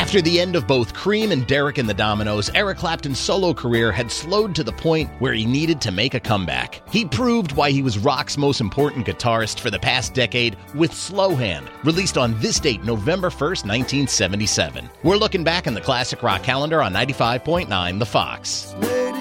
After the end of both Cream and Derek and the Dominos, Eric Clapton's solo career had slowed to the point where he needed to make a comeback. He proved why he was rock's most important guitarist for the past decade with Slow Hand, released on this date, November 1st, 1977. We're looking back in the classic rock calendar on 95.9 The Fox.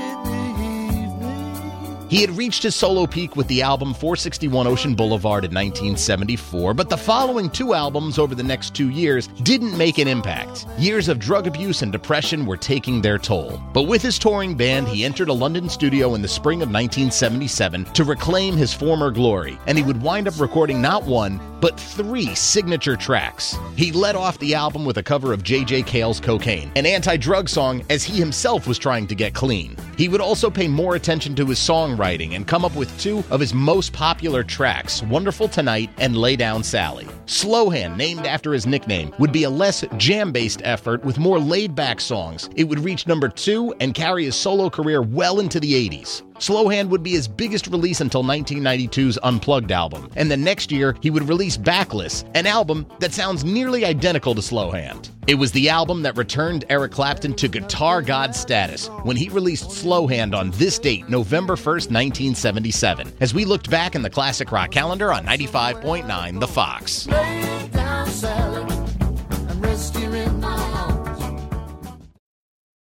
He had reached his solo peak with the album 461 Ocean Boulevard in 1974, but the following two albums over the next 2 years didn't make an impact. Years of drug abuse and depression were taking their toll. But with his touring band, he entered a London studio in the spring of 1977 to reclaim his former glory, and he would wind up recording not one, but 3 signature tracks. He led off the album with a cover of J.J. Cale's Cocaine, an anti-drug song as he himself was trying to get clean. He would also pay more attention to his songwriting and come up with 2 of his most popular tracks, Wonderful Tonight and Lay Down Sally. Slow Hand, named after his nickname, would be a less jam-based effort with more laid-back songs. It would reach number 2 and carry his solo career well into the 80s. Slow Hand would be his biggest release until 1992's Unplugged album, and the next year he would release Backless, an album that sounds nearly identical to Slow Hand. It was the album that returned Eric Clapton to guitar god status when he released Slow Hand on this date, November 1st, 1977, as we looked back in the classic rock calendar on 95.9 The Fox.